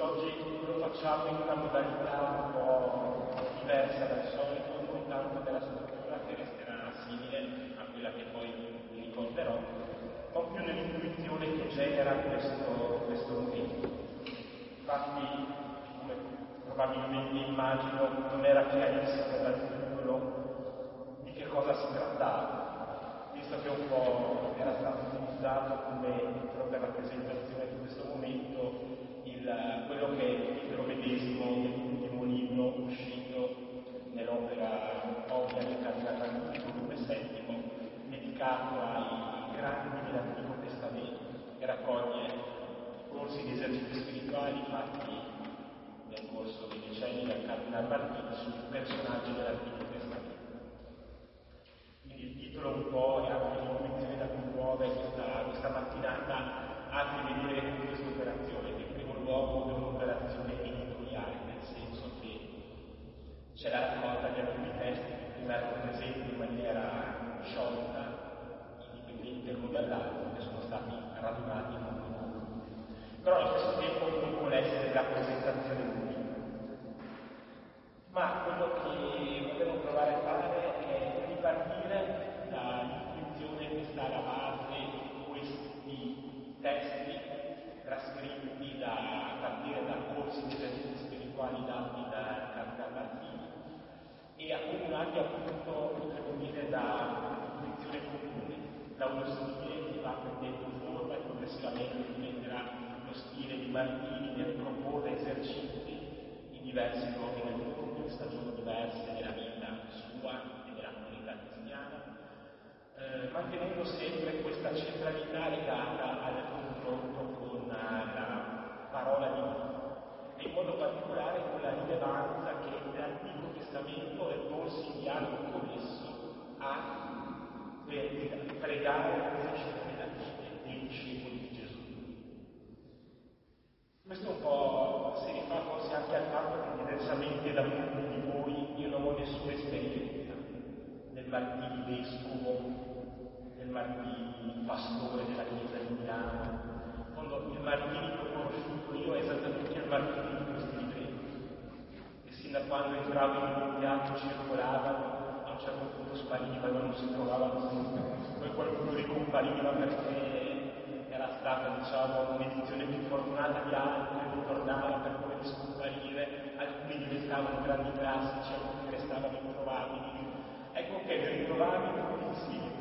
Quest'oggi lo facciamo in una modalità un po' diversa dal solito, non tanto nella struttura che resterà simile a quella che poi vi ricorderò, ma più nell'intuizione che genera questo momento. Infatti, come probabilmente immagino, non era chiarissimo dal titolo di che cosa si trattava, visto che un po' era stato utilizzato come titolo per la presentazione di questo momento quello che è il titolo medesimo dell'ultimo libro uscito nell'opera Opera del Cardinale Martini, volume 7, dedicato ai grandi dell'Antico Testamento, che raccoglie corsi di esercizi spirituali fatti nel corso dei decenni dal Cardinale Martini sui personaggi dell'Antico Testamento. Quindi il titolo un po' e anche l'intuizione da cui muove questa mattinata ha a che vedere con questa operazione, che in primo luogo è un'operazione editoriale, nel senso che c'è la raccolta di alcuni testi che prima erano presenti in maniera sciolta, indipendenti l'uno dall'altro, che sono stati radunati in un volume. Però allo stesso tempo non vuole essere la presentazione unica. Ma quello che volevo provare a fare è ripartire dall'intuizione che sta alla base di questi testi trascritti a partire da corsi di esercizi spirituali dati da Cardinale Martini e accomunati appunto, potremmo dire, da un'intuizione comune, da uno stile che va prendendo forma e progressivamente diventerà lo stile di Martini nel proporre esercizi in diversi luoghi del mondo, in stagioni diverse della vita sua e della comunità cristiana, mantenendo sempre questa centralità legata al confronto con la parola di Dio, e in modo particolare con la rilevanza che l'Antico Testamento e porsi in dialogo con esso ha per pregare la crescita della fede dei discepoli di Gesù. Questo un po' si rifà forse anche al fatto che, diversamente da molti di voi, io non ho nessuna esperienza nel Martini vescovo, nel Martini pastore della Chiesa di Milano. In fondo il Martini che ho conosciuto io è esattamente il Martini di questi libretti, e sin da quando entravo in un teatro circolavano, a un certo punto sparivano, non si trovavano più, poi qualcuno ricompariva perché era stata, diciamo, un'edizione più fortunata di altri, ritornava per poi scomparire, alcuni diventavano grandi classici, alcuni restavano introvabili. Ecco che nel ritrovarli tutti insieme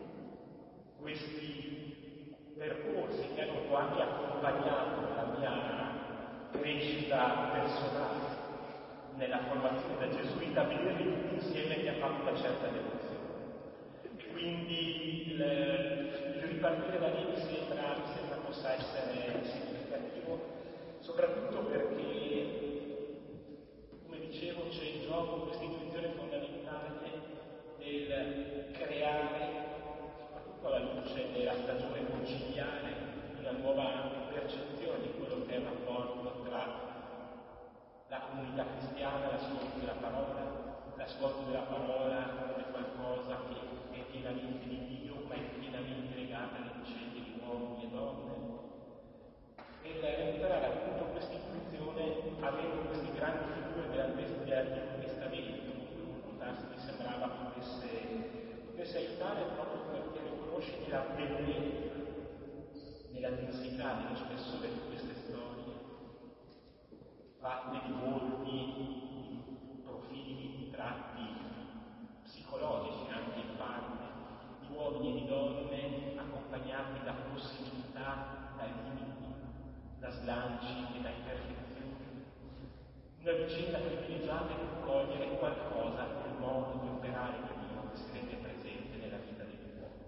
questi percorsi che hanno un po' anche accompagnato la mia crescita personale nella formazione da gesuita, vederli tutti insieme mi ha fatto una certa devozione. E quindi il ripartire da lì mi sembra possa essere significativo, soprattutto perché, come dicevo, c'è in gioco questa intuizione fondamentale del creare, soprattutto alla luce della stagione conciliare, una nuova percezione di quello che è il rapporto tra la comunità cristiana, l'ascolto della parola. L'ascolto della parola non è qualcosa che è pienamente di Dio, ma è pienamente legata alle vicende di uomini e donne. E recuperare appunto questa intuizione avendo queste grandi figure dell'Antico Testamento, con cui confrontarsi mi sembrava potesse aiutare proprio perché riconosce nella bellezza, nella densità, nello spessore di queste storie, fatte di volti, di profili, di tratti psicologici, anche in parte, di uomini e di donne accompagnati da possibilità, da limiti, da slanci e da imperfezioni. Una vicenda privilegiata per cogliere qualcosa del modo di operare di Dio che si rende presente nella vita dell'uomo.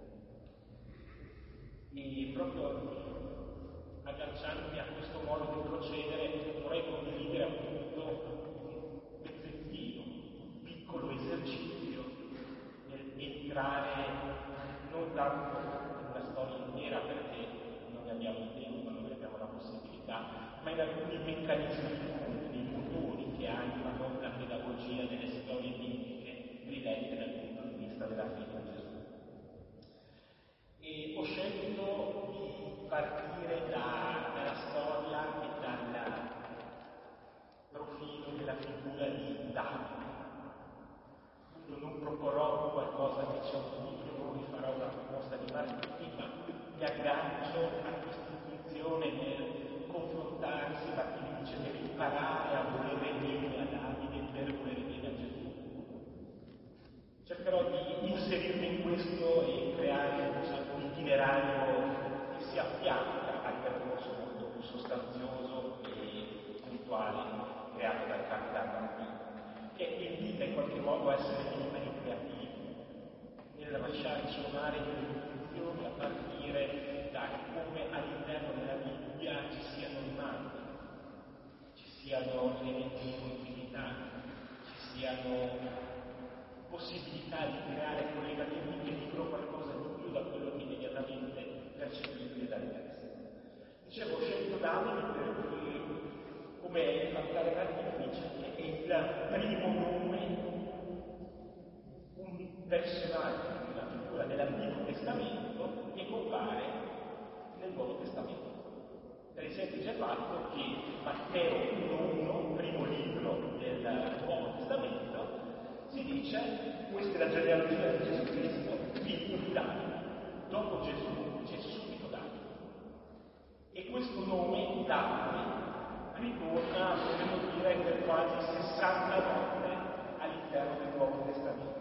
E proprio agganciandomi a questo modo di procedere, vorrei condividere appunto un pezzettino, un piccolo esercizio nel entrare non tanto in una storia intera, perché non ne abbiamo il tempo, non ne abbiamo la possibilità, ma in alcuni meccanismi di fondo, dei motori che animano la pedagogia delle storie bibliche rilette dal punto di vista della fede in Gesù. E ho scelto di partire dalla storia e sia un libro, non vi farò una proposta di marketing, ma mi aggancio a questa intuizione nel confrontarsi, ma chi mi dice deve imparare a volere bene a Davide per volere bene a Gesù. Cercherò di inserirmi in questo e creare un itinerario che si affianca al percorso molto più sostanzioso e puntuale creato dal Capitano Bambino, che invita in qualche modo a essere liberi e creativi, nel lasciare suonare le intuizioni a partire da come all'interno della Bibbia ci siano rimandi, ci siano elementi di continuità, ci siano possibilità di creare collegamenti che dicono qualcosa di più da quello che immediatamente percepibile dal testo. Dicevo, ho scelto Davide perché, come il Capitano Bambino dice, è il primo nome, un personaggio, una figura dell'Antico Testamento che compare nel Nuovo Testamento. Per il semplice fatto che Matteo 1:1, primo libro del Nuovo Testamento, si dice, questa è la genealogia di Gesù Cristo, figlio di Davide. Dopo Gesù c'è subito Davide. E questo nome, Davide, ritorna, potremmo dire, per quasi 60 volte all'interno del Nuovo Testamento.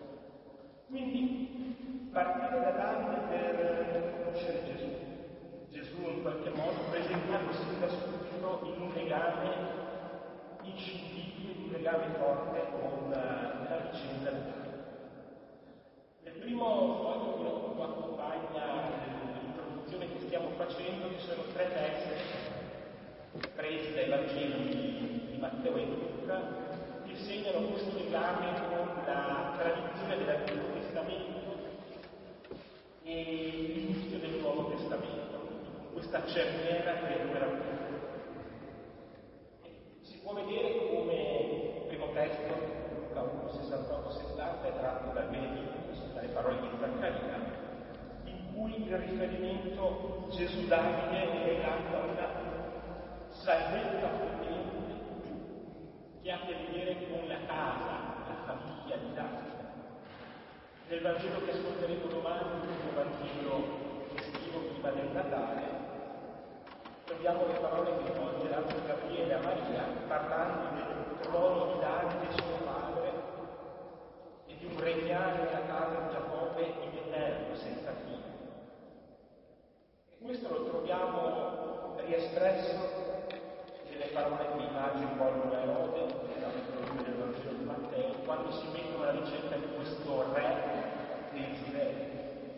Quindi, partire da Davide per conoscere Gesù. Gesù in qualche modo presentato sin da subito in un legame inscindibile, un legame forte con la vicenda di Davide. Nel primo foglio che accompagna l'introduzione che stiamo facendo ci sono 3 testi presi dai Vangeli di Matteo e Luca che segnano questo legame con la tradizione dell'Antico Testamento e l'inizio del Nuovo Testamento, con questa cerniera che è dove racconta. Si può vedere come il primo testo, Luca 1:68-70, è tratto dal Benedictus, dalle parole di Zaccaria, in cui il riferimento Gesù-Davide è legato a una salvezza potente che ha a che vedere con la casa, la famiglia di Davide. Nel Vangelo che ascolteremo domani, il Vangelo estivo prima del Natale, troviamo le parole che rivolge l'angelo Gabriele a Maria, parlando del trono di Davide suo padre e di un regnare nella casa di Giacobbe in eterno, senza fine. E questo lo troviamo riespresso nelle parole che i magi rivolgono a Erode, nella lettura del Vangelo di Matteo, quando si mettono alla ricerca di questo re di Israele.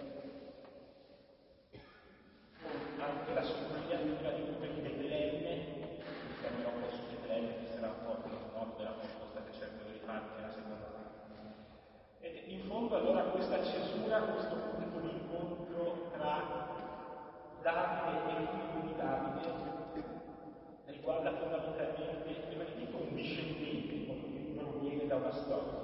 Anche la sottolineatura di come in Betlemme, chiamerò poi su Betlemme, che sarà un po' il nome della proposta che cerco di farmi nella seconda parte. Ed in fondo allora questa cesura, questo punto di incontro tra Davide e il figlio di Davide riguarda fondamentalmente, prima di tutto, un discendente, colui che proviene da una storia.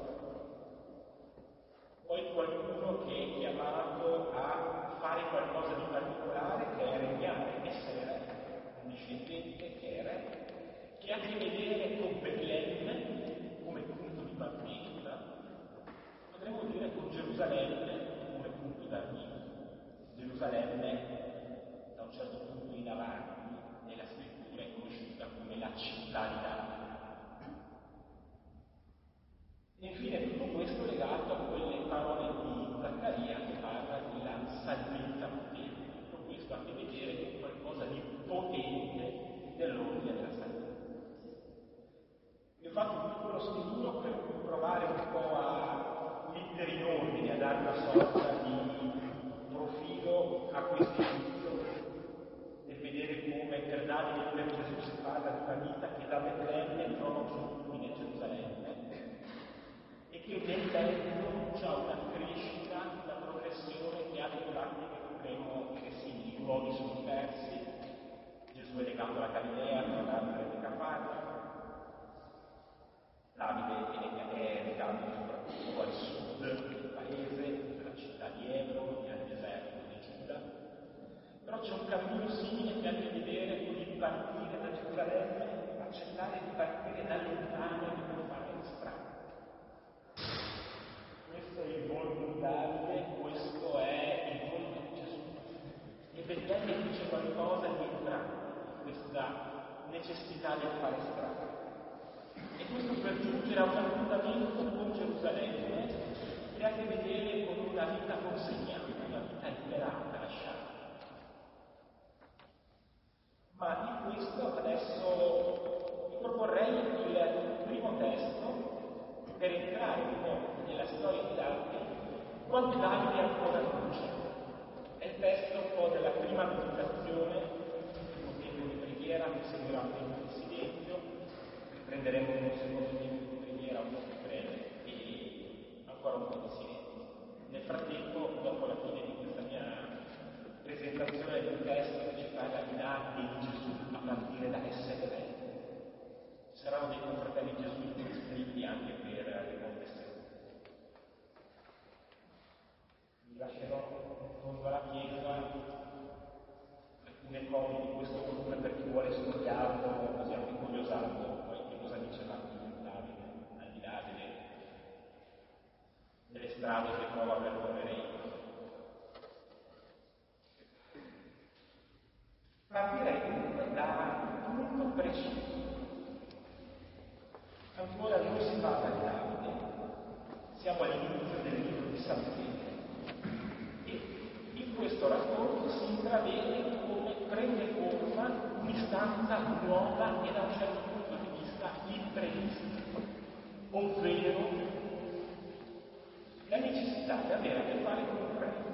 Poi qualcuno che è chiamato a fare qualcosa di particolare, che è regnare, essere re, un discendente che è re, che ha a che vedere con Betlemme come punto di partenza, potremmo dire con Gerusalemme come punto d'arrivo. Gerusalemme, da un certo punto in avanti, nella scrittura è conosciuta come la città di Davide. E infine tutto questo legato a quelle parole di Zaccaria che parla della salvezza potente. Tutto questo ha a che vedere con qualcosa di potente nell'ordine della salvezza. Vi ho fatto un piccolo schedino per provare un po' a mettere in ordine, a dare una sorta di profilo a questo inizio e vedere come per Davide e per Gesù si parla di una vita che da Betlemme trova un suo culmine a Gerusalemme, e che nel mezzo c'è una crescita, una progressione che ha dei tratti che potremmo dire sì, i luoghi sono diversi, Gesù è legato alla Galilea, Nazareth è Cafarnao, Davide è legato soprattutto al sud del paese, alla città di Hebron e al deserto di Giuda, però c'è un cammino simile che ha a che vedere con il partire da Gerusalemme, accettare di partire da lontano e di non fare strada. questa necessità del fare strada. E questo per giungere a un appuntamento con Gerusalemme che ha a che vedere con una vita consegnata, una vita liberata, lasciata. Ma di questo adesso vi proporrei il primo testo per entrare un po' nella storia di Davide quando Davide ancora non c'è. È il testo un po' della prima meditazione, un tempo di preghiera che seguirà un tempo di silenzio, prenderemo un secondo tempo di preghiera un po' più breve e ancora un po' di silenzio. Nel frattempo, dopo la fine di questa mia presentazione del testo che ci parla di Davide e di Gesù a partire da essere re, ci saranno dei confratelli gesuiti iscritti anche per le confessioni. Vi lascerò in fondo alla chiesa alcune copie di questo volume per chi vuole studiarlo, così anche curiosando poi che cosa diceva Davide, al di là delle strade che prova a percorrere io. Partirei comunque da un punto preciso. Ancora non si parla di Davide, siamo all'inizio del libro di Samuele e in questo racconto si intravede come prende forma un'istanza nuova e da un certo punto di vista imprevista, ovvero la necessità di avere a che fare con un re.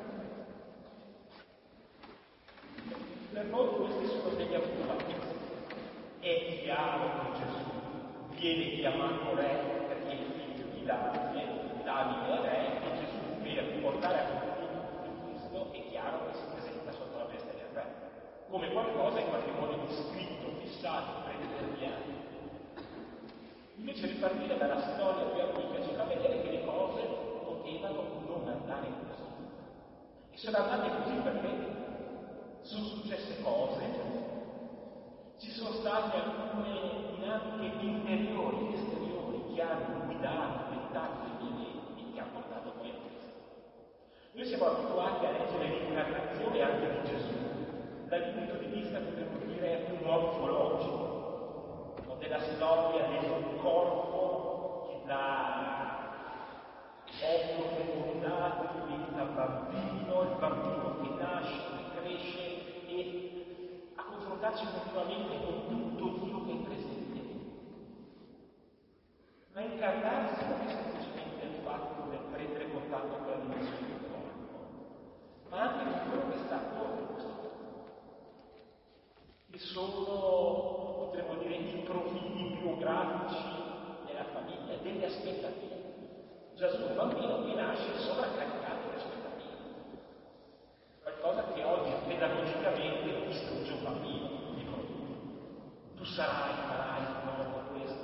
Per noi questi sono degli automatismi. È chiaro che Gesù viene chiamato re perché è il figlio di Davide, Davide è re e Gesù per portare a compimento questo è chiaro che si presenta sotto la veste del re, come qualcosa in qualche modo di scritto, fissato, predeterminato. Invece ripartire dalla storia più antica ci fa vedere che le cose potevano non andare così. E sono andate così perché sono successe cose, ci sono state alcune dinamiche interiori ed esteriori che hanno guidato, dettato gli eventi e che hanno portato poi a questo. Noi siamo abituati a leggere l'incarnazione anche di Gesù dal punto di vista, potremmo dire, morfologico, o della storia del corpo che da ovvio fecondato diventa bambino, il bambino che nasce, che cresce e a confrontarci continuamente con tutto Dio che è presente. Ma incarnarsi non è semplicemente il fatto del prendere contatto con la dimensione del corpo, ma anche con quello che sta attorno a questo corpo, che sono, potremmo dire, i profili biografici della famiglia, delle aspettative. Gesù è un bambino che nasce sovraccaricato di aspettative, qualcosa che oggi pedagogicamente distrugge un bambino. Dico, tu sarai, farai, no, questo.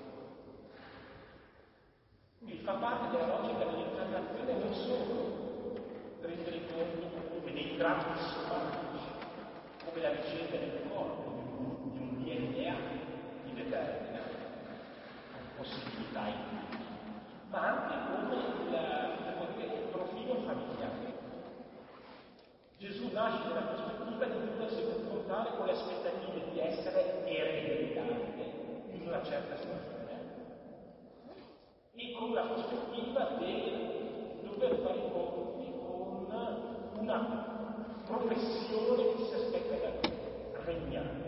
Quindi fa parte della logica dell'incarnazione non solo prendere conto come dei tratti somatici, come la vicenda del corpo, di un DNA che determina possibilità in tutti, ma anche come il profilo familiare. Gesù nasce nella prospettiva di potersi confrontare con le aspettative di essere erede di Davide in una certa stagione e con la prospettiva di dover fare i conti con una professione che si aspetta da lui, regnare.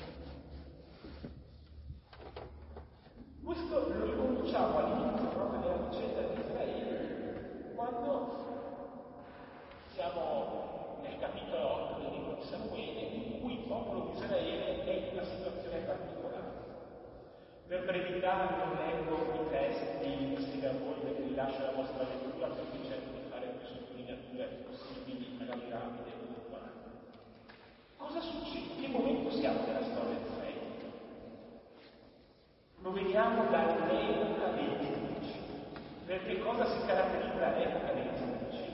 Questo lo riconosciamo all'inizio proprio della vicenda di Israele, quando siamo nel capitolo 8 del libro di Samuele, in cui il popolo di Israele è in una situazione particolare. Per brevità non leggo i testi insieme a voi, perché vi lascio la vostra lettura, perché cerco di fare più sottolineature possibili, magari rapide e puntuali. Cosa succede? In che momento siamo nella storia di Israele? Lo vediamo dall'epoca dei giudici. Perché cosa si caratterizza l'epoca dei giudici?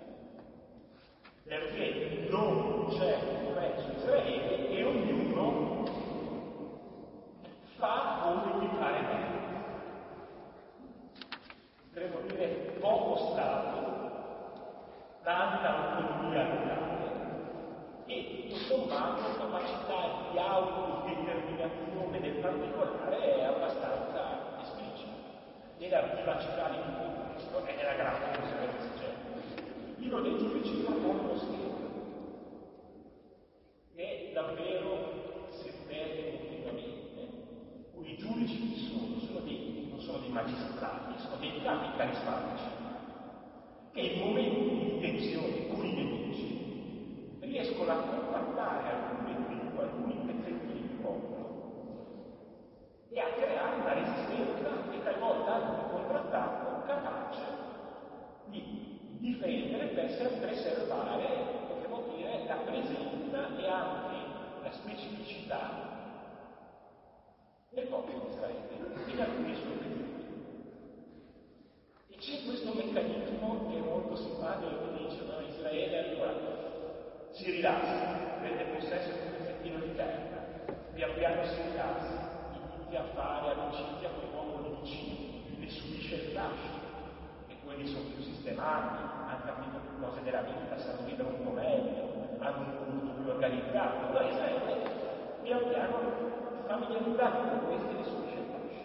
Perché non c'è un re su Israele e ognuno fa come gli pare bene. Potremmo dire poco Stato, tanta autonomia locale e tutto sommato hanno capacità di autodeterminazione del particolare è abbastanza esplicita. Nella vivacità di Cristo e nella grande conseguenza. I dei giudici propongono lo schema che davvero si ripete continuamente. I giudici chi sono? Non sono dei magistrati, sono dei capi carismatici che in momenti di tensione con i nemici riescono a compattare alcuni pezzettini di popolo e a creare una resistenza che talvolta hanno un contrattacco capace di difendere per preservare, potremmo dire, la presenza e anche la specificità del popolo di Israele in alcuni suoi pezzetti. E c'è questo meccanismo che è molto simpatico che dice, no? Israele allora si rilassa, prende possesso di un pezzettino di terra, pian piano si rilassa, inizia a fare amicizia con i popoli vicini, ne subisce il lascio, e quelli sono più sistemati, hanno capito più cose della vita, sanno vivere un po' meglio, hanno un culto più organizzato. Allora Israele pian piano familiarizzato con questi ne subisce il lascio.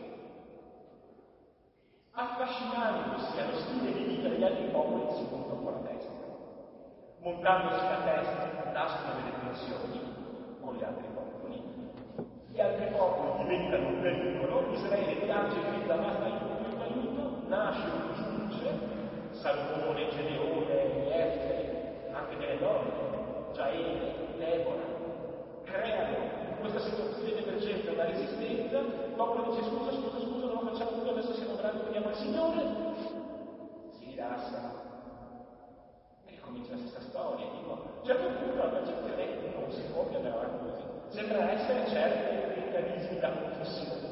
Affascinandosi allo stile di vita degli altri popoli si monta un po' la testa. Montandosi la testa nascono delle tensioni con gli altri popoli. Gli altri popoli diventano un pericolo, Israele piange e grida basta aiuto, nasce un giudice, Salmone, Gedeone, Efte, anche delle donne, Giaele, Debora, creano in questa situazione di emergenza una resistenza, il popolo dice scusa, non lo facciamo più, adesso siamo bravi, veniamo al Signore, si rilassa. E comincia la stessa storia, dico, a un certo punto la percezione non si può più andare avanti così. Sembra essere certi meccanismi da confessione.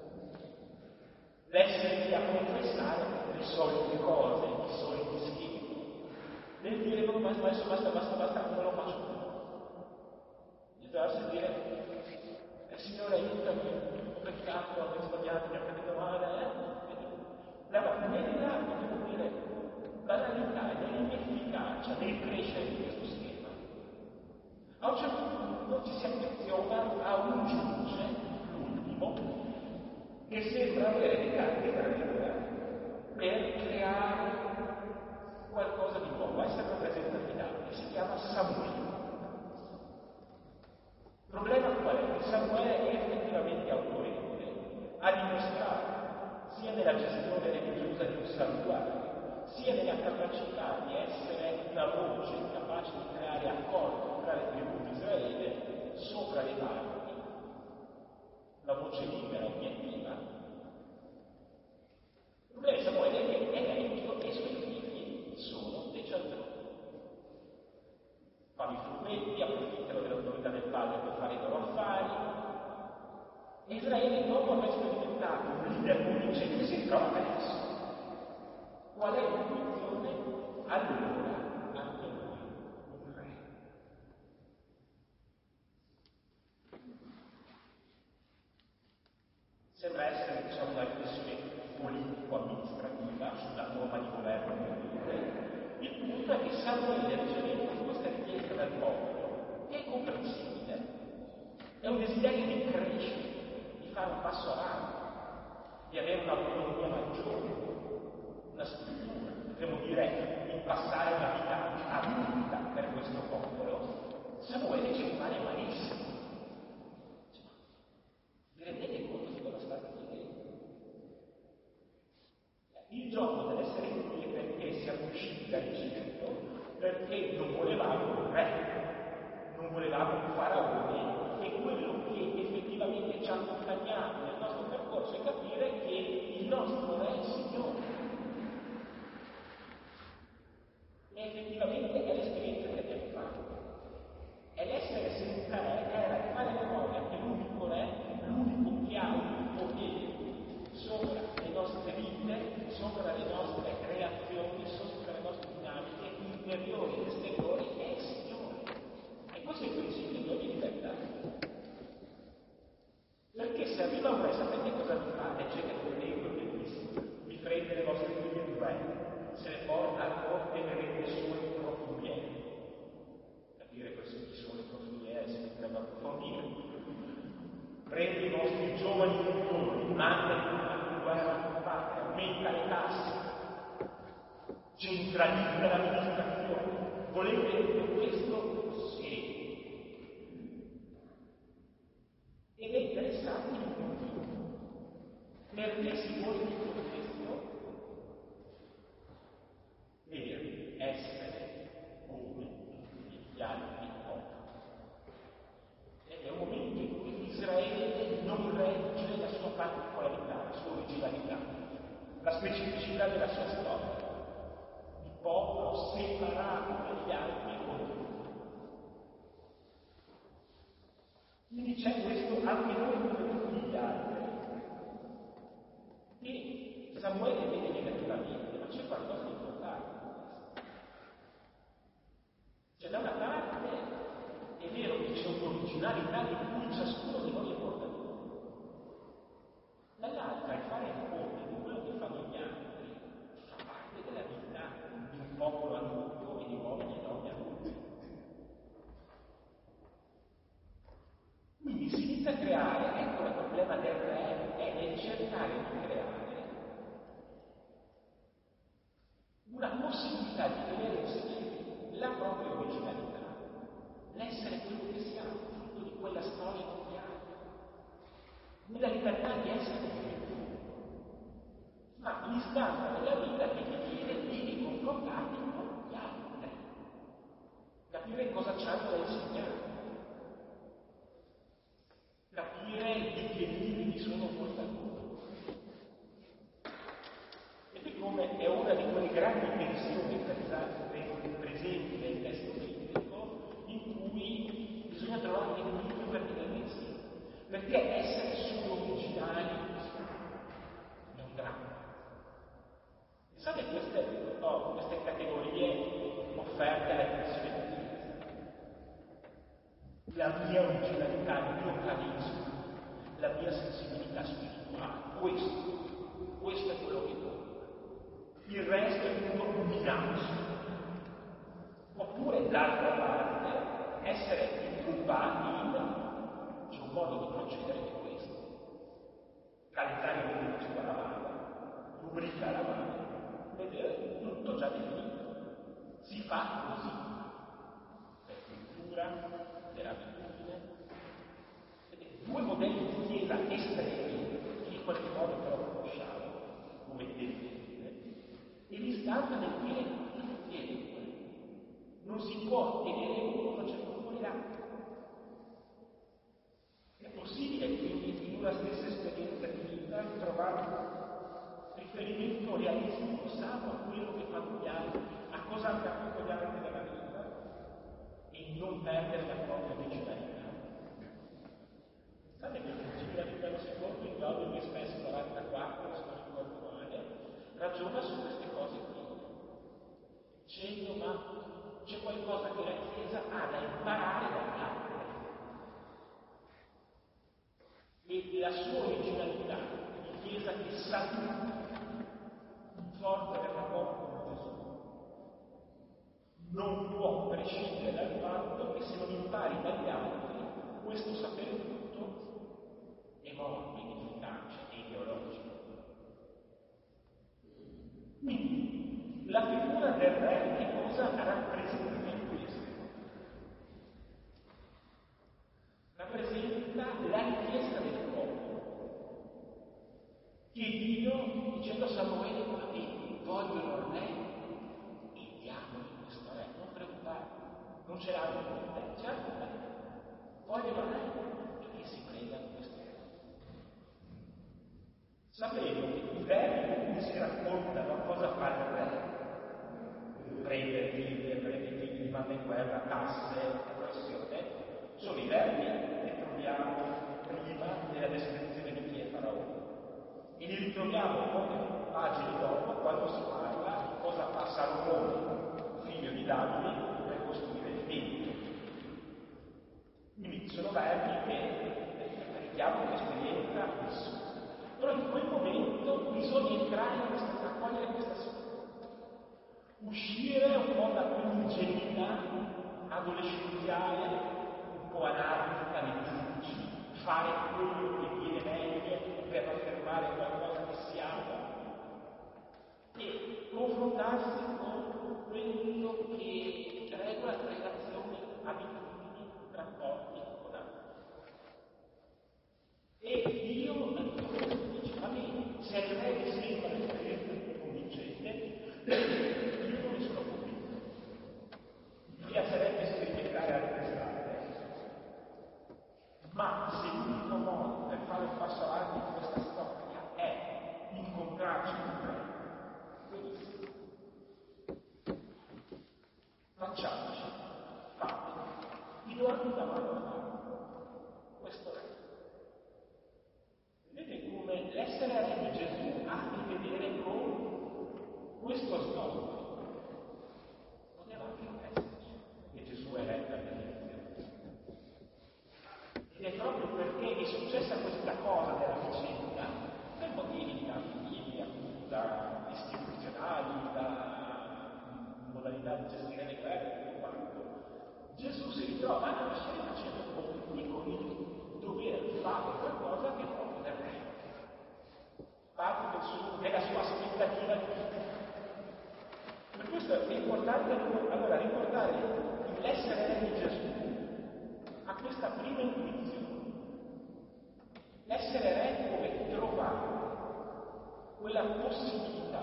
L'essere lì a confessare le solite cose, i soliti schemi, nel dire no, basta, non lo faccio più. Gli trovarsi a dire, Signore aiutami, ho peccato, ho sbagliato, mi ho capito male, nella, potremmo dire, banalità, nell'inefficacia, nel crescere di questo schema. A un certo punto ci si affeziona a un giudice, l'ultimo, che sembra avere le carte da regola per creare qualcosa di nuovo, essere una presenza fidante, si chiama Samuele. Il problema qual è? Che Samuele è effettivamente autorevole, ha dimostrato sia nella gestione religiosa di un santuario, sia nella capacità di essere una voce capace di creare accordi tra le tribù di Israele sopra le parti, la voce libera e obiettiva. Il problema di Samuele è che è vecchio e i suoi figli sono dei sacerdoti. Fanno i furbetti, approfittano dell'autorità del padre per fare i loro affari. E Israele, dopo aver sperimentato un leader convincente, si ritrova perso. Qual è l'intuizione? Allora, anche noi, un re. Sembra essere, diciamo, una riflessione politico-amministrativa sulla forma di governo migliore. Il punto è che Samuele ricevendo questa richiesta dal popolo è comprensibile. È un desiderio di crescere, di fare un passo avanti, di avere un'autonomia maggiore, una struttura, potremmo dire di passare una vita adulta per questo popolo. Samuele ci rimane malissimo. Vi rendete conto di cosa state chiedendo? Il gioco deve essere qui perché siamo usciti dall'Egitto, perché non volevamo un re, non volevamo un faraone, e quello che effettivamente ci ha accompagnato nel nostro percorso è capire che il nostro re è il Signore. E effettivamente è l'esperienza che abbiamo fatto. E l'essere senza re era fare memoria che l'unico re, l'unico che ha un potere sopra le nostre vite, sopra le nostre reazioni, sopra le nostre dinamiche interiori ed esteriori, è il Signore. E questo è il principio di ogni libertà. Perché se arriva un re, sapete cosa vi fa? Leggete quel libro bellissimo. centralizza l'amministrazione. Volete tutto questo? Sì. Ed è interessante il motivo. Perché si vuole tutto questo? Per essere come gli altri popoli. Ed è un momento in cui Israele non regge la sua particolarità, la sua originalità, la specificità della sua storia. Il popolo separato dagli altri continui. Quindi c'è questo anche noi come tutti gli altri. E Samuele vede negativamente, ma c'è qualcosa di importante. Cioè, da una parte è vero che c'è un'originalità di cui ciascuno di noi è portatore, dall'altra è fare il ponte con quello che fanno gli altri, fa parte della vita di un popolo adulto e di uomini e donne adulti. Quindi si inizia a creare, ecco il problema del re, è nel cercare di creare una possibilità di tenere insieme la propria originalità, l'essere quello che siamo, frutto di quella storia mondiale, nella libertà di essere creatori, ma l'istanza della vita che ti chiede di confrontarti con gli altri, capire cosa c'hanno da insegnare, capire di che limiti sono portatori. E come è una di quelle grandi tensioni presenti nel testo biblico in cui bisogna trovare l'equilibrio per tenere insieme. Perché essere solo originali è un dramma. Pensate a queste categorie offerte alla tensione di Chiesa. La mia originalità, il mio carisma, la mia sensibilità spirituale, questo è quello che conta. Il resto è tutto un minaccio. Oppure, d'altra parte, essere inglobati c'è un modo di procedere che è questo. Calentare il vino sulla lavanda, lubrica la lavanda, vedere tutto già definito. Si fa così. Per cultura, per abitudine. Due modelli di chiesa estremi, che in qualche modo però conosciamo, come tempi. E l'istanza del dire non si può tenere uno facendo fuori l'altro. È possibile quindi in una stessa esperienza di vita trovare un riferimento realistico, sano a quello che fanno gli altri, a cosa hanno capito gli altri nella vita e non perdere la propria originalità. Pensate che il Concilio Vaticano II, in Gaudium et Spes 44, se non ricordo male, ragiona su queste cose qui, dicendo ma c'è qualcosa che la Chiesa ha da imparare dagli altri e la sua originalità di Chiesa che sa tutto in forza del rapporto con Gesù non può prescindere dal fatto che se non impari dagli altri questo sapere tutto è morto, inefficace e ideologico. Quindi la figura del re che cosa rappresenta in questo? Rappresenta la richiesta del popolo che Dio, dicendo a Samuele, vogliono il re e diamogli questo re, non preoccuparti, non ce l'hanno con te, ce l'hanno con te, vogliono il re e che si prendano questo re. Sapendo che i verbi in cui si raccontano cosa fa il re, prende figli, manda in guerra, tasse, oppressione, sono i verbi che troviamo prima nella descrizione di chi è Faraone. E li ritroviamo come pagine dopo quando si parla di cosa fa Salomone, figlio di Davide, per costruire il tempio. Quindi sono verbi che richiamano un'esperienza vissuta. Però in quel momento bisogna entrare in questa, raccogliere questa situazione. Uscire un po' da quell'ingenuità adolescenziale, un po' anarchica nei giudici, fare quello che viene meglio per affermare qualcosa che siamo e confrontarsi con Facciamoci fate, vi do anche una mano a farlo. Questo è. Vedete come l'essere re di Gesù ha a che vedere con questo snodo. Poteva anche non esserci, che Gesù è re dall'inizio. Ed è proprio perché è successa questa cosa della vicenda, per motivi di famiglia, da istituzionali, da modalità di gestire le guerre, tutto quanto, Gesù si ritrova a nascere facendo compiti con il dover fare qualcosa che è proprio del re. Parte della sua aspettativa di vita. Per questo è importante allora ricordare l'essere re di Gesù a questa prima intuizione. L'essere re come trovare quella possibilità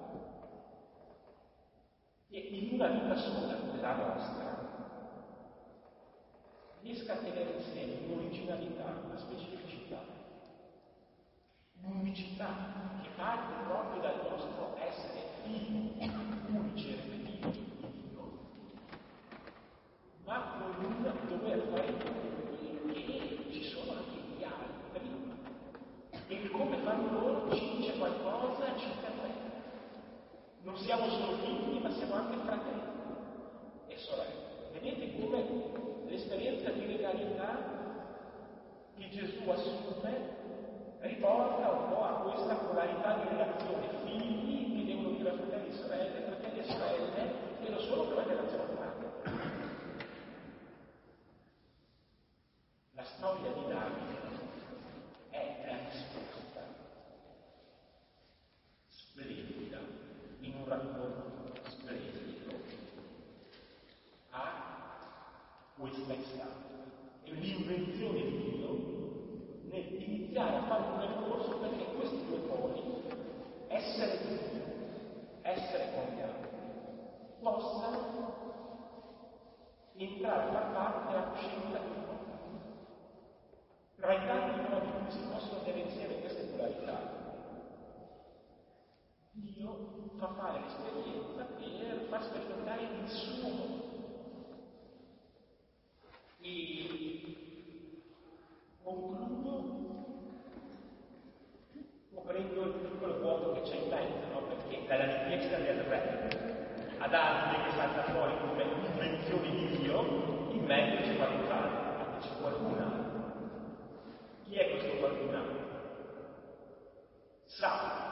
che in una vita sola, la nostra, riesca a tenere insieme l'originalità, la specificità, l'unicità che parte proprio dal nostro essere figli unici e repetibili di Dio, ma con un dover fare tutti che ci sono anche gli altri e come fanno loro ci dice qualcosa, ci permette. Non siamo solo figli, ma siamo anche fratelli e sorelle. Vedete come l'esperienza di legalità che Gesù assume riporta un po' a questa polarità di relazione, figli che devono dire a fratelli e sorelle che lo sono però in relazione a madre. La storia di Davide è risposta splendida, in un racconto splendido, a questa istanza. È un'invenzione di Dio nell'iniziare a fare un percorso perché questi due poli, essere di Dio, essere con gli altri, possano entrare a far parte della coscienza di un mondo. Tra i tanti modi in cui si possono tenere insieme queste polarità, Dio fa fare l'esperienza per far sperimentare il suo modo. E concludo coprendo il piccolo vuoto che c'è in mezzo, no? Perché dalla richiesta del re a Davide che salta fuori come invenzione di Dio, in mezzo c'è qualcos'altro, c'è qualcuna. Chi è questo qualcun'altro? Saul.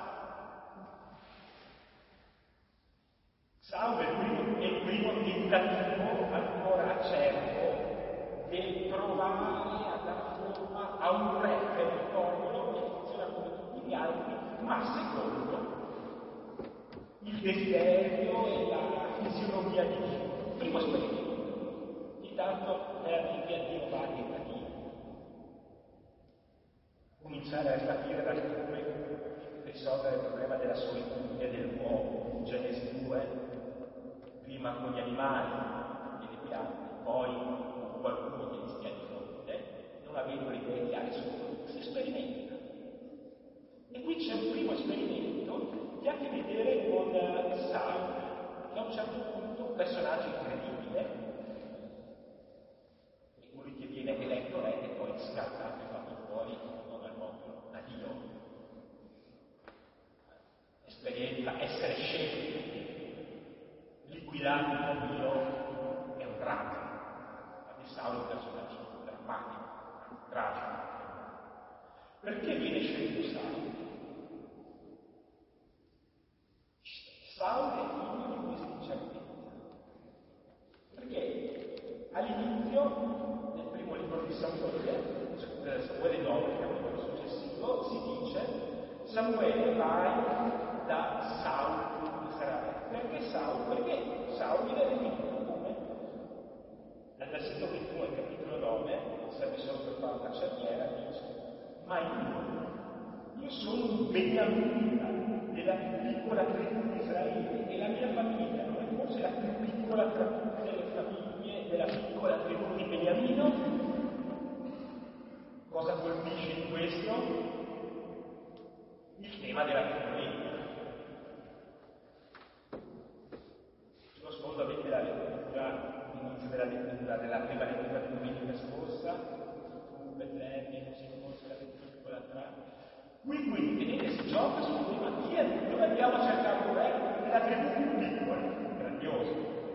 Saul è il primo tentativo ancora acerbo del provare a dar forma a un re per il popolo che funziona come tutti gli altri, ma secondo il desiderio e la fisionomia di Dio. Primo esperimento. Intanto nella Bibbia Dio va a tentativi. Cominciare a capire da come risolvere il problema della solitudine dell'uomo in Genesi 2, prima con gli animali e le piante, poi con qualcuno che gli stia di fronte, non avendo le idee chiare su quello, si sperimenta. E qui c'è un primo esperimento che ha a che vedere con Saul, che a un certo punto un personaggio incredibile, e colui che viene eletto re e poi scartato e fatto fuori non al popolo, a Dio. Esperienza, essere scelti, liquidati da Dio è un dramma. Infatti Saul è un personaggio drammatico, tragico. Perché viene scelto Saul? Saul è figlio di questa incertezza. Perché all'inizio, nel primo libro di Samuele, Samuele 9, capitolo successivo, si dice Samuele vai da Saul di Israele. Perché Saul? Perché Saul viene definito come, dal versetto 21 al capitolo 9, serve solo per fare una cerniera, dice ma io sono un beniamita della più piccola tribù di Israele e la mia famiglia non è forse la più piccola tra tutte le famiglie della piccola tribù di Beniamino? Cosa colpisce in questo? Il tema della piccolezza. Sullo sfondo avete la lettura della prima lettura di domenica scorsa, tu, Betlemme, così conosca la piccola tra. Qui vedete, si gioca sul tema dove andiamo a cercare un re nella tribù più piccola, grandioso.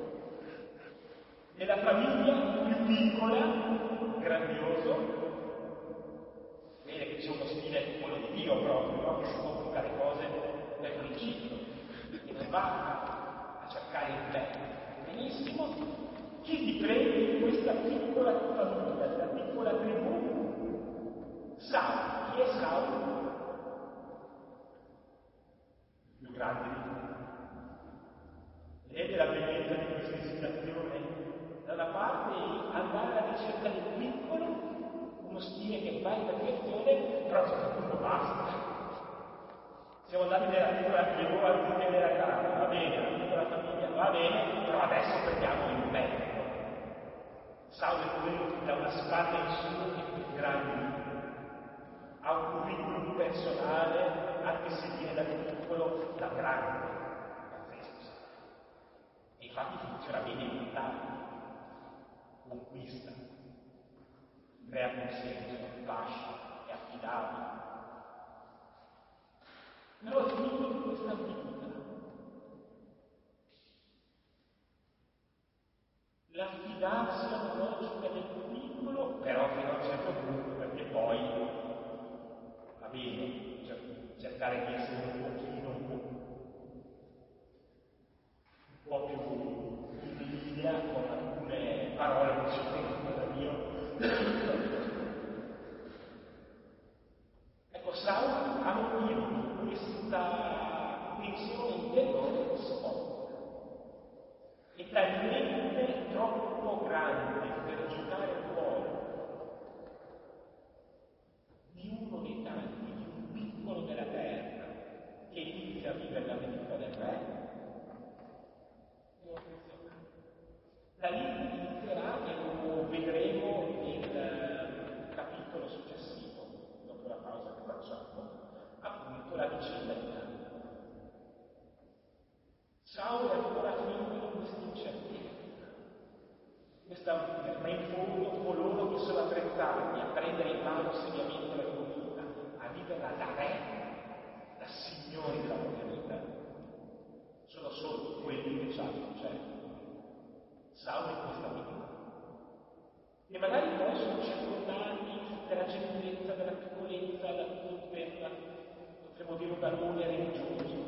Nella famiglia più piccola, grandioso. Bene che c'è uno stile, quello di Dio proprio, no? Che si complica le cose nel principio, e non va a cercare il bene. Benissimo, chi ti prende in questa piccola famiglia, nella piccola tribù? Saul. Chi è Saul? Più grande di tutti. Vede la bellezza di questa ispirazione? Da una parte andare alla ricerca del piccolo, uno stile che va in perfezione, però a un certo punto basta. Siamo andati nella piccola tribù anziché nella grande, va bene, la piccola famiglia va bene, però adesso prendiamo il meglio. Saul è quello che da una spalla in su è più grande, ha un curriculum personale, anche se viene da piccolo, da grande. Pazzesco. E infatti funziona bene in battaglia, conquista, crea consenso, fascia, è affidabile. Però è figlio di questa ambiguità. L'affidarsi alla logica del piccolo, però fino a un certo punto, perché poi va bene, cercare di essere un po' più in linea con alcune parole che ci vengono da Dio. Ecco, Saul ha questa tensione interiore scomoda. È talmente troppo grande per giocare il ruolo di uno dei tanti, di un piccolo della terra, che inizia a vivere la venuta del re. Da lì inizierà, e lo vedremo nel capitolo successivo, dopo la pausa che facciamo, appunto la vicenda di Davide. Saul è ancora figlio di questa incertezza, ma in fondo coloro che sono attrezzati a prendere in mano seriamente la loro vita, a viverla da re, da signori della propria vita, sono solo quelli che hanno il cielo. Saul è questa vita. E magari poi sono circondati dalla gentilezza, dalla piccolezza, da tutto per, potremmo dire, un armonia religioso.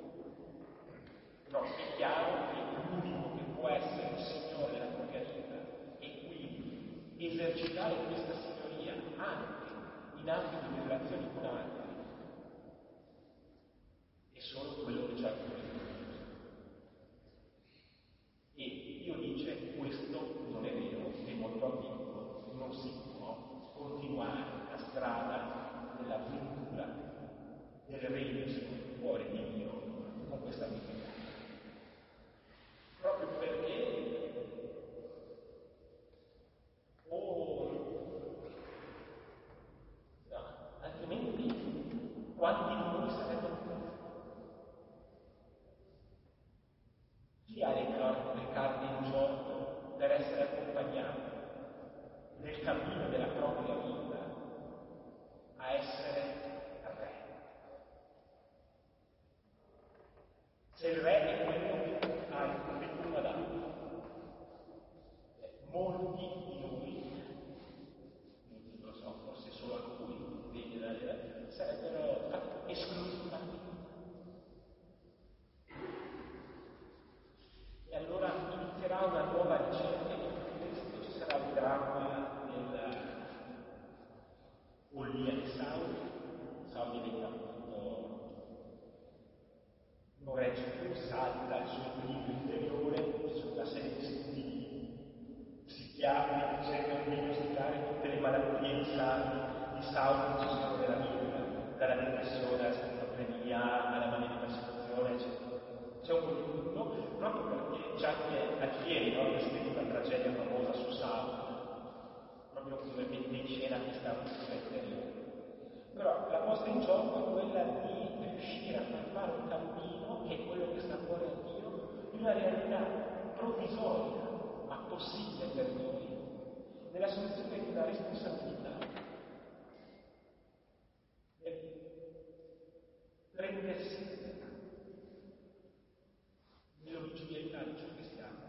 Però è chiaro che l'unico che può essere il Signore della propria vita e quindi esercitare questa signoria anche in ambito di relazioni con altri è solo quello che ci ha creato. E Dio dice: questo non è vero, è molto ambiguo, non si può continuare la strada dell'avventura, del regno secondo il cuore di Dio con questa vita. Proprio perché altrimenti quanti di noi sarebbero qui? Chi ha le carte in gioco per essere accompagnato nel cammino della propria vita a essere re? Se il re è quello che ha il curriculum adatto, molti di noi, non lo so, forse solo alcuni, sarebbero esclusi da qui. E allora inizierà una nuova ricerca, e in questo ci sarà il dramma della follia di Saul. Saul diventa appunto, non regge più, salta il suo equilibrio interiore, ci sono una serie di studi psichiatri che cercano di diagnosticare tutte le malattie di Saul che ci sono nella vita, dalla depressione alla schizofrenia alla mania di persecuzione, eccetera. C'è un po' di tutto, proprio perché c'è anche Alfieri, no? Che ha scritto una tragedia famosa su Saul, proprio come mette in scena questa interiore. Però la posta in gioco è quella di riuscire a far fare un cammino, che è quello che sta fuori a Dio, di una realtà provvisoria, ma possibile per noi nell'assunzione di una responsabilità, prendersi nell'originalità di ciò che siamo,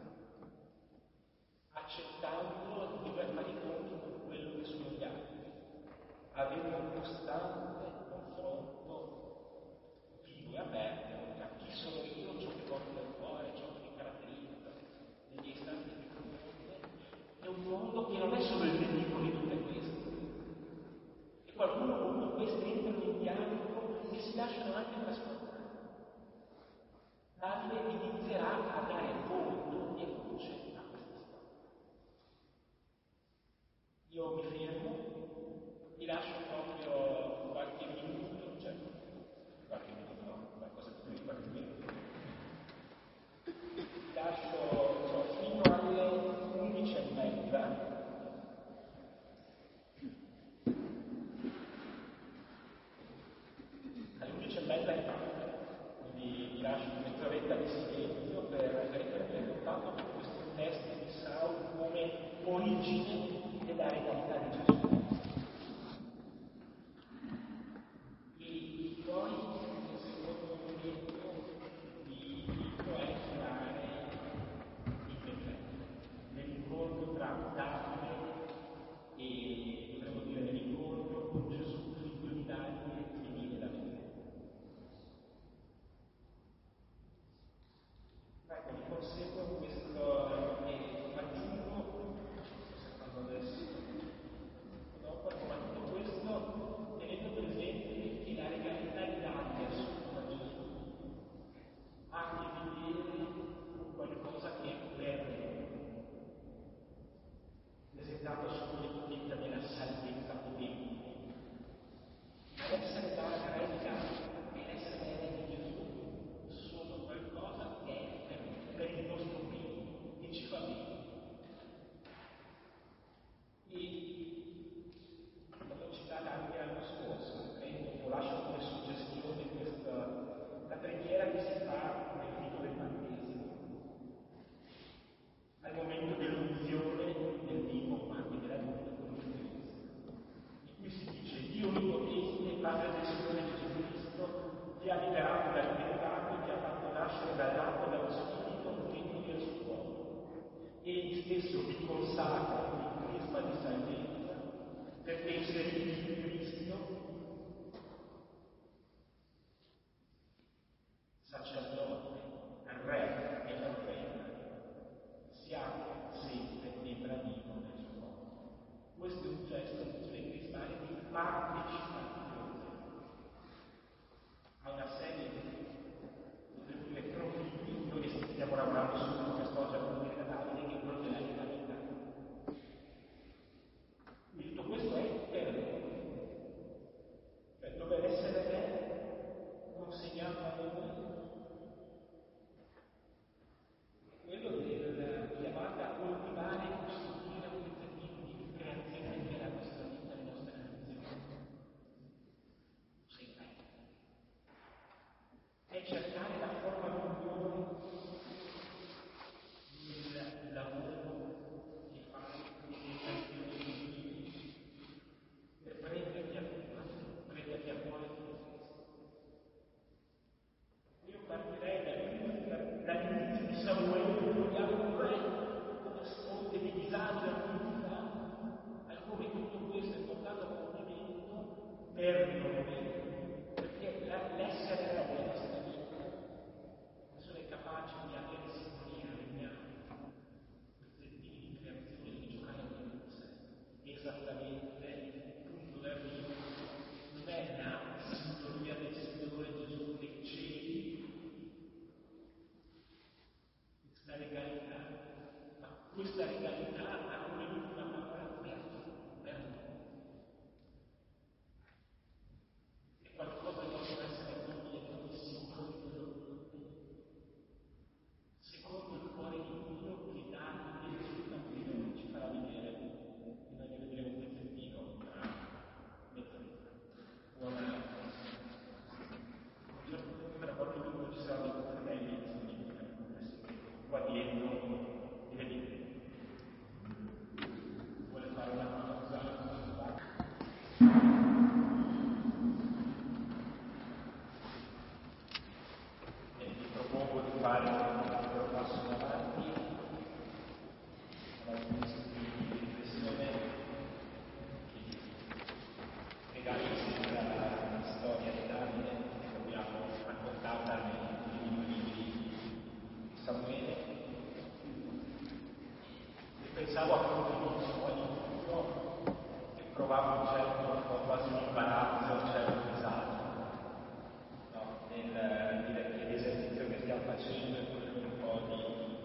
accettando di dover fare i conti con quello che sono gli altri, avendo un costante confronto vivo e aperto tra chi sono io, ciò che porto nel cuore, ciò che mi caratterizza, le mie istanze più profonde. È un mondo che non è solo il nemico di tutte queste, e qualcuno con cui queste entrano in dialogo e si lasciano anche trasformare. Davide inizierà a dare volto e voce a questa storia. Io mi fermo, vi lascio proprio qualche minuto, cioè qualche minuto no, qualcosa più di qualche minuto. Vi lascio fino alle 11:30. Alle 11:30 in parte, quindi vi lascio mezz'oretta di silenzio per riflettere contatto con questo testo di Saul come origine della regalità di Gesù. E poi nel secondo momento vi invito a entrare in Betlemme, nell'incontro tra Davide e, potremmo dire, nell'incontro con Gesù, figlio di Davide, che viene da Betlemme. Ecco, vi conseguo questo aggiungo, osservando adesso, dopo, ma tutto questo tenendo presente che la regalità di Davide assunta Gesù ha a che vedere con qualcosa che per presentato sotto l'etichetta della salvezza potente. L'essere da re di Davide e l'essere re di Gesù sono qualcosa che è per il nostro bene e ci fa bene. E l'ho citata anche l'anno scorso, credo, lascio come suggestione la preghiera che si fa nel rito del battesimo, al momento dell'unzione del vivo, quindi dell'adulto con il Cristo, in cui si dice: Dio onnipotente, Padre del Signore Gesù Cristo, ti ha liberato dal peccato, ti ha fatto nascere dall'acqua e dallo Spirito, unendovi al suo corpo. Egli stesso vi consacra il crisma di salvezza, perché inseriti in Cristo, sacerdote, re e profeta, siate sempre membra vivo del suo corpo. Questo è un gesto dei cristiani di partecipazione a una serie di profili. Noi stiamo lavorando su quest'oggi a partire da Davide, che è quello della legalità. E tutto questo è per noi. Per dover essere re, consegnato a noi, quello del chiamata a coltivare e costruire un pezzettino di creazione che è la nostra vita, le nostre relazioni. Sempre. È cercare la forma migliore del lavoro che fai nelle relazioni civili per prenderti a cuore tutto questo. Io partirei dall'inizio di Samuele, che troviamo un re come sponde di disagio e attività, al come tutto questo è portato a compimento per noi, perché l'essere re della nostra vita sono capaci di avere sintonia, regniamo, pezzettini di creazione, di giocare a luce, esattamente il punto d'arrivo non è la sintonia del Signore Gesù dei cieli, questa legalità, ma questa legalità ha come ultima parola per noi. È qualcosa che può essere completo di Signore quello secondo il cuore di Dio che dà il risultato, ci farà vedere, e noi ne vedremo un pezzettino tra mezz'oretta. Buona. Tra qualche minuto ci saranno i fratelli, qua dietro, e vedete. pensavo appunto all'inizio e provavo un certo, quasi un imbarazzo, un certo disagio, no? Nel dire che l'esercizio che stiamo facendo è quello un po' di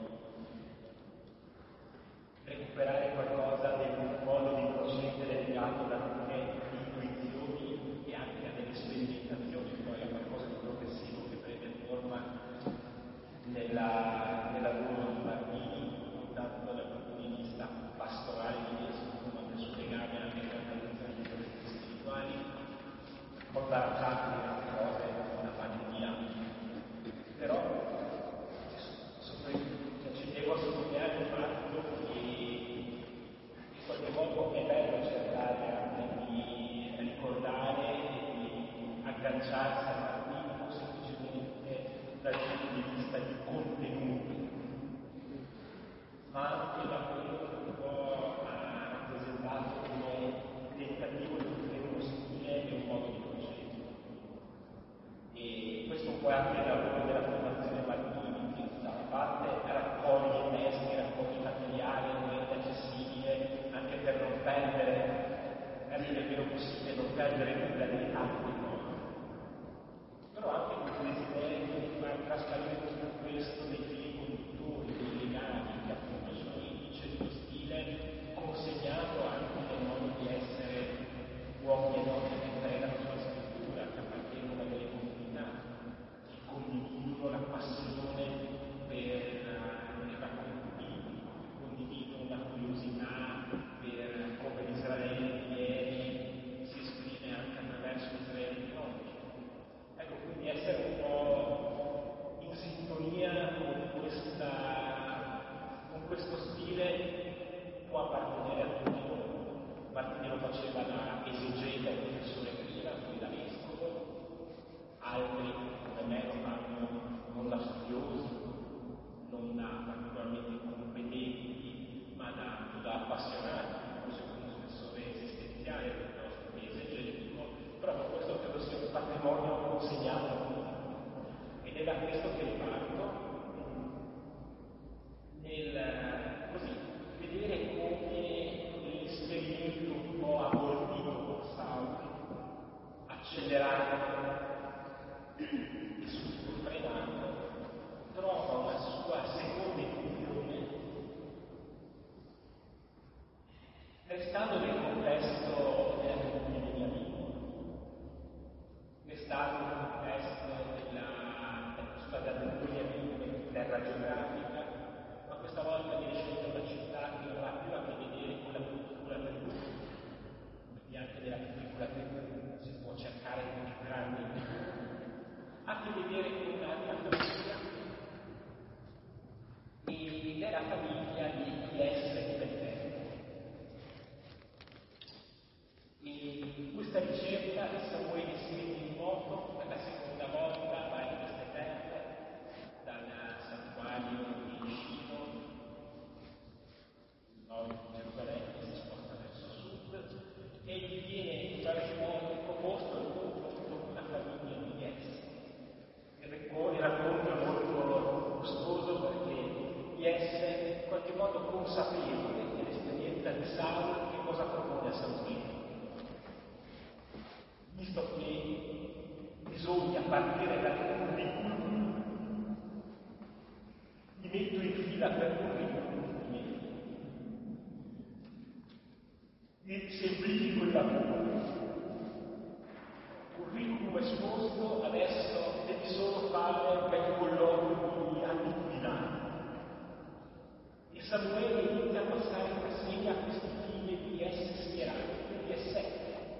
recuperare qualcosa del modo di procedere legato ad alcune intuizioni e anche a delle sperimentazioni, poi a qualcosa di progressivo che prende forma nel lavoro di Martini, non tanto dal punto di vista pastorale di vescovo, ma nel suo legame anche con la tradizione di progetti spirituali, portare a casa le cose una pandemia. Però ci devo sottolineare il fatto che in qualche modo è bello cercare anche di ricordare e di agganciarsi a Martini non semplicemente dal punto di vista di contenuti, ma anche da quello che un po' ha rappresentato come tentativo di offrire uno stile e un modo di procedere. E questo un po' è anche il lavoro della Fondazione Martini, che da una parte raccoglie testi, raccoglie materiale, rende accessibile anche per non perdere, rendere il meno possibile non perdere nulla delle tante cose, però anche con il desiderio di far trasparire tutto questo dei fili conduttori, dei legami che appunto sono indice dello stile consegnato anche nel modo di essere uomini e donne che pregano sulla scrittura, che appartengono a delle comunità, che condividono la passione per il racconto biblico, condividono una curiosità per come l'Israele di ieri si esprime anche attraverso l'Israele di oggi. Ecco, quindi essere un po' in sintonia con questo stile può appartenere a tutti noi. Martini lo faceva da esegeta e professore prima, poi da vescovo, altri come me lo fanno non da studiosi, non da particolarmente competenti, ma da appassionati, forse come uno spessore esistenziale piuttosto che esegetico, però questo credo sia un patrimonio consegnato a tutti. Ed è da questo che riparto nel così vedere come l'esperimento un po' abortito con Saul, accelerato e subito frenato, trova una sua seconda inclusione restando nel contesto della famiglia di Beniamino, restando nel contesto sulla Beniamino come terra geografica, ma questa volta viene scelta una città che non ha più a che vedere con la piccola tribù, perché anche nella piccola tribù si può cercare di grandi, ha a che vedere con un'altra famiglia, ed è la famiglia di Jesse di Betlemme. E questa ricerca di Samuele si mette in moto per la seconda volta, va in queste terre, dal santuario di Shilo, nord di Gerusalemme, si sposta verso sud e gli viene in qualche modo proposto il confronto con la famiglia di Jesse. Il racconto è molto gustoso perché Jesse è in qualche modo consapevole dell'esperienza di Saul che cosa propone a Samuele. Visto che bisogna partire dal curriculum, li metto in fila per curriculum, e semplifico il lavoro. Curriculum esposto, adesso devi solo fare un bel colloquio di attitudinali. E Samuele inizia a passare in rassegna a questi figli di Jesse schierati, quindi è 7.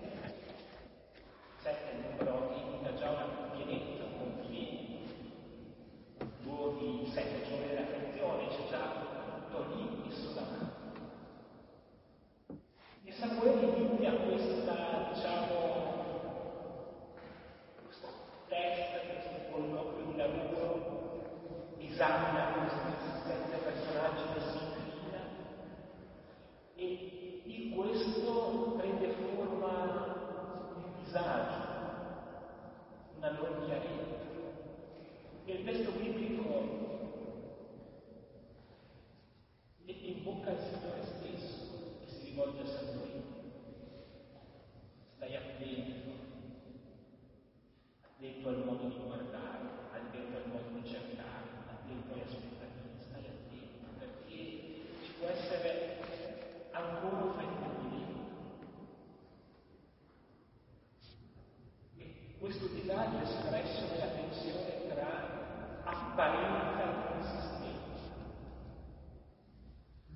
7 è il numero che indica già una pienezza, un compimento. Giorni, 7 giorni della creazione, c'è già tutto lì messo davanti. E Samuele inizia questa, questo test, questo colloquio di lavoro, esamina questi 7 personaggi messi in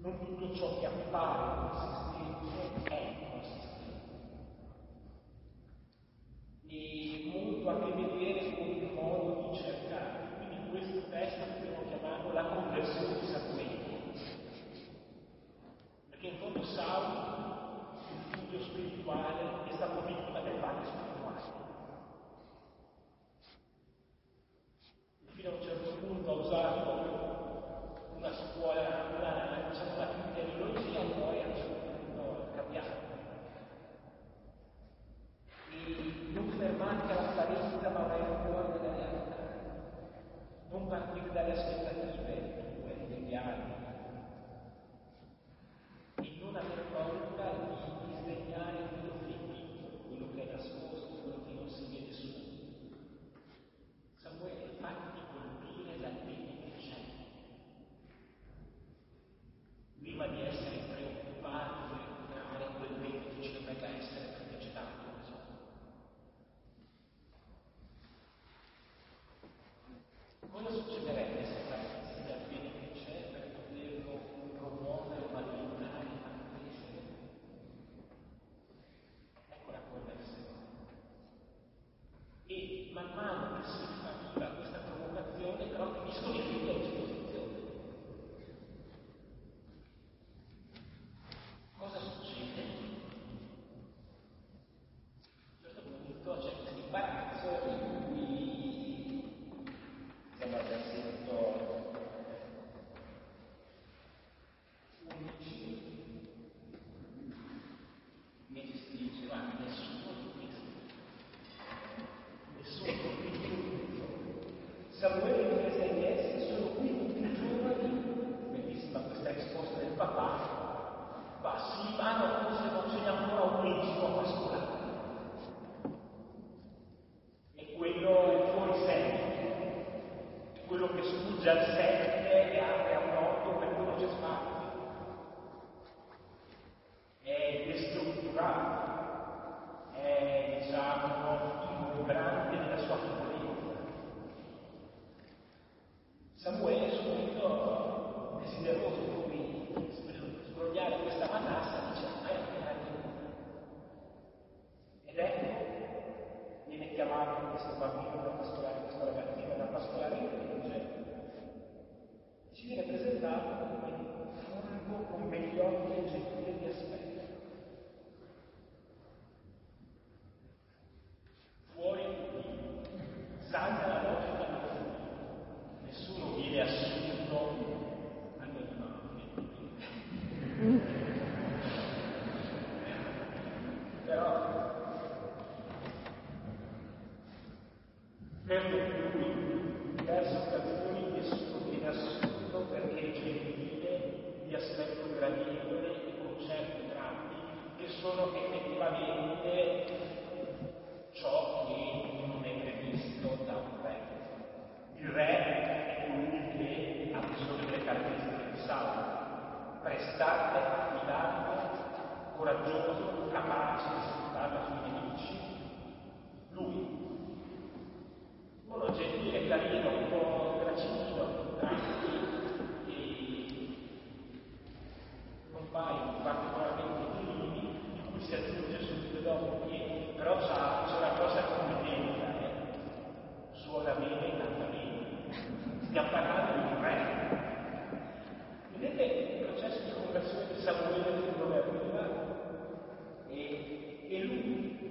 Non tutto ciò che appare consistente è consistente. E molto ha a che vedere con il modo di cercare. Quindi questo testo dobbiamo chiamarlo la conversione di Samuele. Perché in fondo Saulo, il figlio spirituale, è stato vittima del padre spirituale. Fino a un certo punto ha usato una scuola, una criteriologia, poi a un certo punto è cambiato. E non fermarti all'apparenza, ma vai fuori dalla realtà. Non partire dalle aspettative tue, degli altri. E non aver paura di disdegnare quello che è piccolo, quello che è nascosto, quello che non si vede subito. Samuele, fatti colpire dal bene che c'è. Prima di essere preoccupato di recuperare quel bene che ci dovrebbe essere perché c'è tanto bisogno. Cosa succederebbe se partissi dal bene che c'è per poterlo promuovere, valorizzare, far crescere? Ecco la conversione. E man mano che si fa viva questa provocazione, però finiscono i figli a disposizione. Cosa succede? A un certo punto c'è questo imbarazzo in cui siamo al versetto 11, mi dice, ma nessuno di questo. Samuele chiese agli essi, sono qui tutti i giovani, bellissima questa risposta del papà. Ma sì, ma forse non ce n'è ancora un principe a pascolare. E quello è fuori sede, quello che sfugge al sette e apre a un otto, per cui non c'è spazio. È destrutturato, è, ingombrante nella sua piccolezza. Samuele subito desideroso di sbrogliare questa matassa, dice, ed ecco, viene chiamato questo bambino da pascolare, questo ragazzino da pascolare in gregge, ci viene presentato come furbo con begli occhi e gentile di aspetto. Fuori salta la logica del figlio. Nessuno viene assunto anonimamente. Però per lui, in diverse occasioni, nessuno viene assunto perché è gentile, di aspetto gradevole e con certi tratti che sono effettivamente ciò che non è previsto da un re. Il re è colui che ha bisogno delle caratteristiche di Saulo: prestante, affidabile, coraggioso, capace di sfruttare sui nemici. Lui, uno gentile, carino, un po' gracilino, tranquillo, e non paiono particolarmente divini, di cui si aggiunge subito dopo che però c'è una cosa competente, suona bene e canta bene. Stiamo parlando di un re. Vedete il processo di conversione di Samuele dove arriva e lui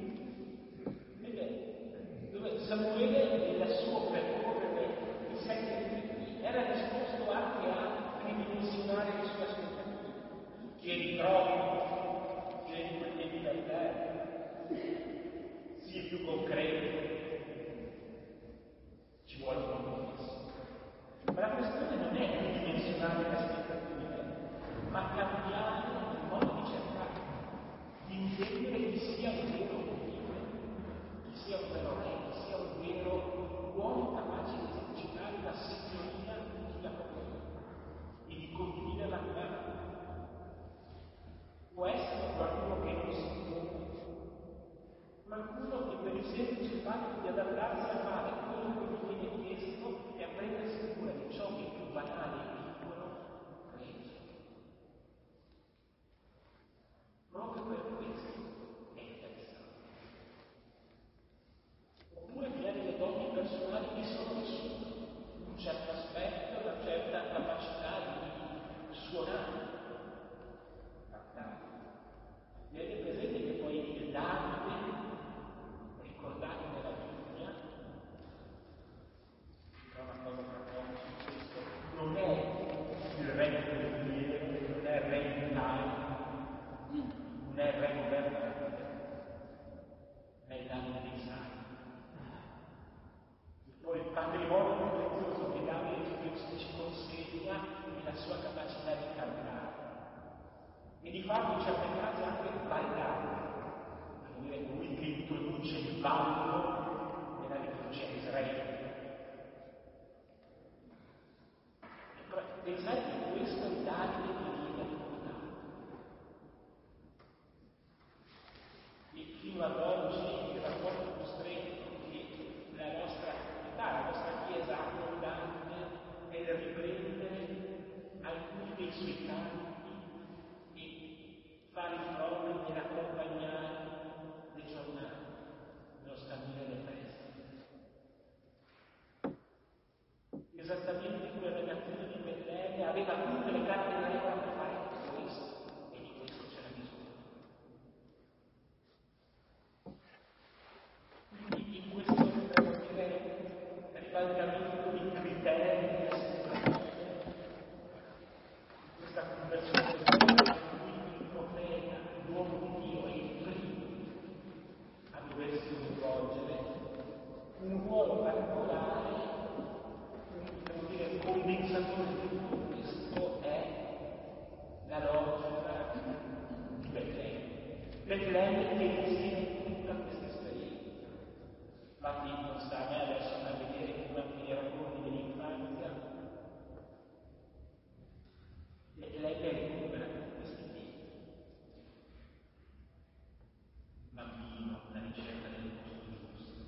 farlo in certe casi anche ballare, per dire lui che introduce il ballo nella liturgia di Israele. Pensate che questo è Davide che viene ricordato. E fino ad oggi il rapporto più stretto che la nostra comunità, la nostra Chiesa ha con Davide è il riprendere alcuni dei suoi canti e fare i propri nell'accompagnare le giornate, nello scandire le feste. Esattamente come il ragazzino di Betlemme aveva tutte le carte in regola per fare questo, e di questo c'era bisogno. Quindi in questo potremmo dire ribaltamento di criteri, questa conversione in cui il profeta, l'uomo di Dio, è il primo a doversi svolgere un ruolo particolare, devo dire, condensatore di tutto questo è la logica di Betlemme. Betlemme che insieme tutta questa esperienza. Infatti non sta a me adesso a vedere come anche i racconti dell'infanzia. Betlemme recupera questi temi. Bambino, la ricerca del posto giusto.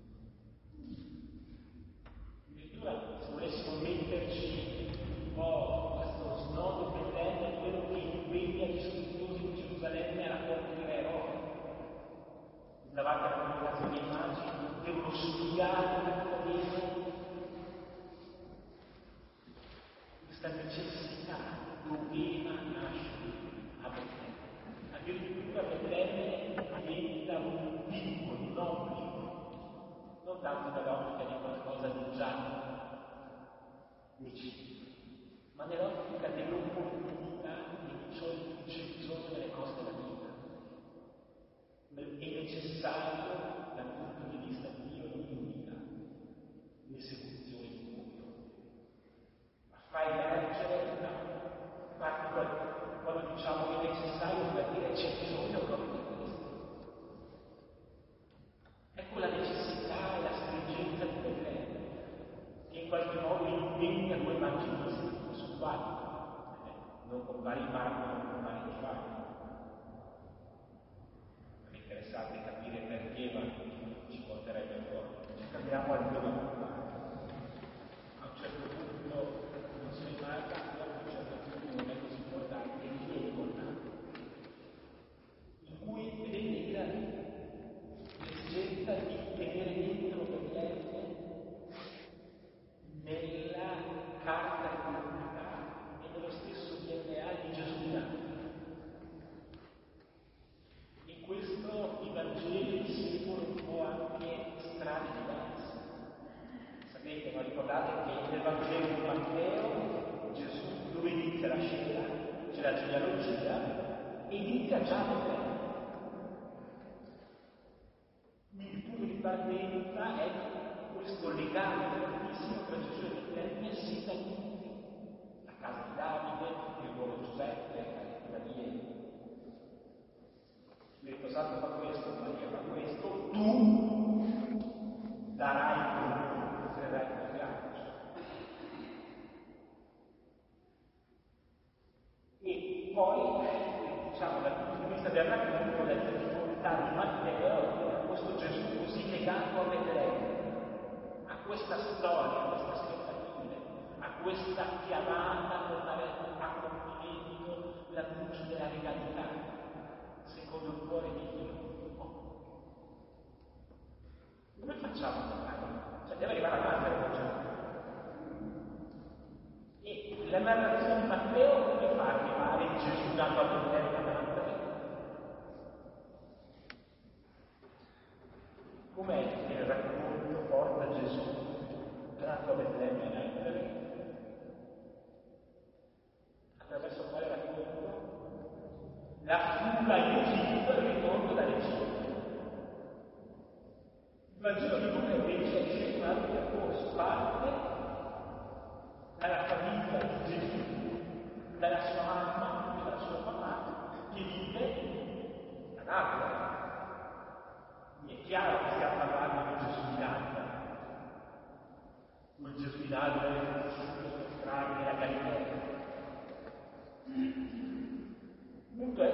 Addirittura, se volessimo metterci un po' questo snodo Betlemme, quello che impegna gli studiosi di Gerusalemme alla corte di Re Erode. Davanti alla comunicazione dei magi, devono studiare bene questa necessità doveva nascere a Betlemme. Addirittura Betlemme diventa un vincolo, un obbligo, non tanto nell'ottica di qualcosa di già necessario, ma nell'ottica dell'opportunità di ciò in cui c'è bisogno nelle cose della vita. È necessario dal punto di vista di Dio l'unità, l'esecuzione di Dio. Fa emergere una particolare, quando diciamo che è necessario, vuol dire c'è bisogno proprio di questo. Ecco la necessità e la stringenza di Betlemme, che in qualche modo impegna due evangelisti su quali non compare in Marco, non compare in Giovanni. È interessante capire perché Marco ci porterebbe fuori. Ci fermiamo al primo compare. A un certo punto non si rimane, poi a un certo punto non è così importante, e chi è importante? In cui vedete l'esigenza di tenere dentro Betlemme nella carta di comunità e nello stesso DNA di Gesù di Nazareth. In questo i Vangeli seguono un po' anche strade diverse. Sapete, ma ricordate che nel Vangelo di Matteo Gesù, dove inizia la scena, c'è la genealogia, e inizia già a Betlemme. Il punto di partenza è questo legame fortissimo tra Gesù e Betlemme sin dall'inizio. La casa di Davide, il ruolo di Giuseppe, Maria. Spirito Santo fa questo, Maria fa questo, tu darai il sarai il fianco. E poi, diciamo, dal punto di vista del racconto, della difficoltà di Matteo, questo Gesù così legato a Betlemme, a questa storia, a queste aspettative, a questa chiamata a portare a compimento l'annuncio della legalità, secondo il cuore di Dio. Come facciamo a portarlo? Cioè deve arrivare a Nazareth il concetto. E la narrazione di Matteo come fa a arrivare Gesù nato a Betlemme a Nazareth? Com'è che il racconto porta Gesù nato a Betlemme a Nazareth? Attraverso quale racconto? La fuga in Egitto e il ritorno dall'Egitto. Il Vangelo di Luca invece sceglie un altro percorso, parte dalla famiglia di Gesù, dalla sua mamma e dal suo papà, che Il punto è